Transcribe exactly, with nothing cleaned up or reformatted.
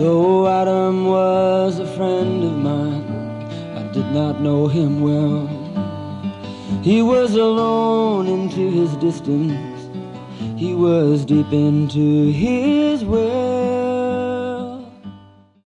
Though Adam was a friend of mine, I did not know him well. He was alone into his distance, he was deep into his well.